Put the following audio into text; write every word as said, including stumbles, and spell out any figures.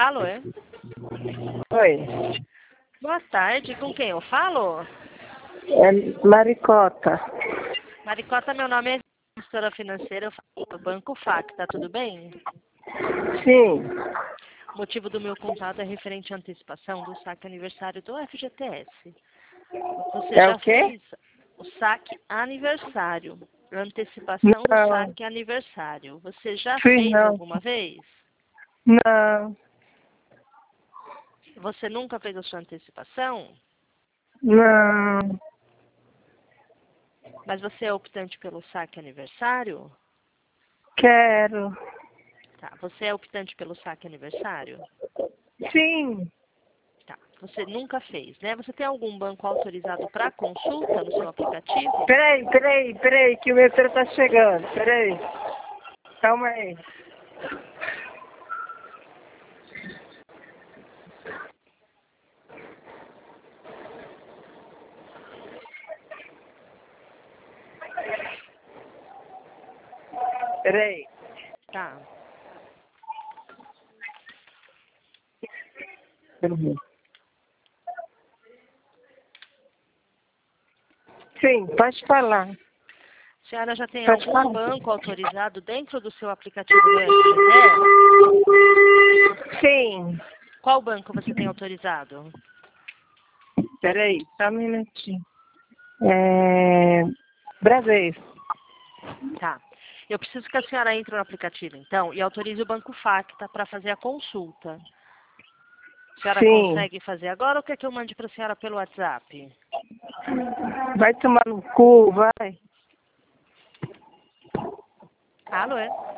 Alô? Oi, Boa tarde, com quem eu falo? é Maricota. Maricota, meu nome é gestora financeira, eu falo do Banco F A C, tá tudo bem? Sim, O motivo do meu contato é referente à antecipação do saque aniversário do F G T S. Você é já o quê? fez o saque aniversário, antecipação do Não, saque aniversário. Você já fiz fez não. alguma vez? Não, Você nunca fez a sua antecipação? não, Mas você é optante pelo saque aniversário? quero. Tá. Você é optante pelo saque aniversário? Sim, Tá. Você nunca fez, né? Você tem algum banco autorizado para consulta no seu aplicativo? peraí, peraí, peraí, que o metrô tá chegando, peraí. Calma aí. Peraí. Tá. Sim, pode falar. A senhora já tem Pode algum falar. banco autorizado dentro do seu aplicativo do F G T S? Sim, Qual banco você tem autorizado? peraí, só um minutinho. É... Brasil. Tá. Eu preciso que a senhora entre no aplicativo, então, e autorize o Banco Facta para fazer a consulta. A senhora Sim, consegue fazer agora ou quer que eu mande para a senhora pelo WhatsApp? vai tomar no cu, vai. Alô, é?